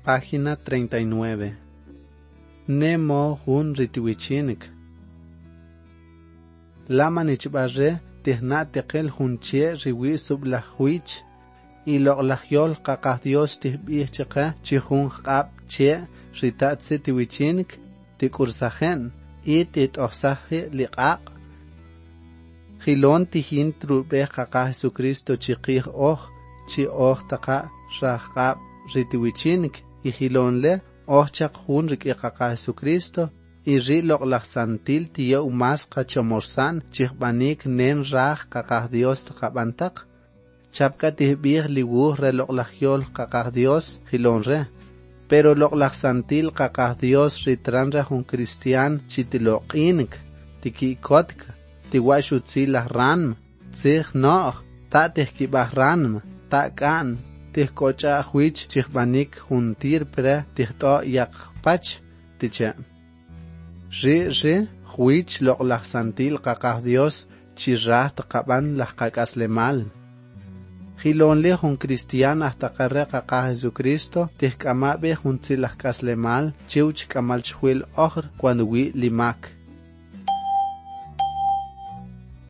página 39. Nemo hun ritiwichinik. Lama nichbarre tehna tekel hunche riwi sublahwich. Y loqlahyol qaqah Dios tihbih chiqa chihun qab che ritatsi tiwichinik tikursajen y titosaje liqaq. Hilon tihin trube qaqah Jesucristo chiqih chi taqa raqab ritiwichinik y hilon le chaq hun riki qaqah Jesucristo y ri loqlah santil tiye umas qachomorsan chihbanik nen raj qaqah Dios taqabantak. Chapka tihbih liwuh re loqlahyol qaqah Dios hilon re. Pero loqlah santil qaqah Dios ritran re hun cristian chitiloqinik, tikikotk, tiwashutzilah ranm, tzih no'h, ta tihkibah ranm, ta kan, tihkocha huich chihbanik hun tirpre tihto yakpach, tiche. Ri, huich loqlah santil qaqah Dios chirrah taqaban lah qaqaslemal. Hilon le hun cristian hasta qarre qaqah Jesucristo tihkamabe hun tzilah kaslemal chiuch kamal chhuil cuando wi limak.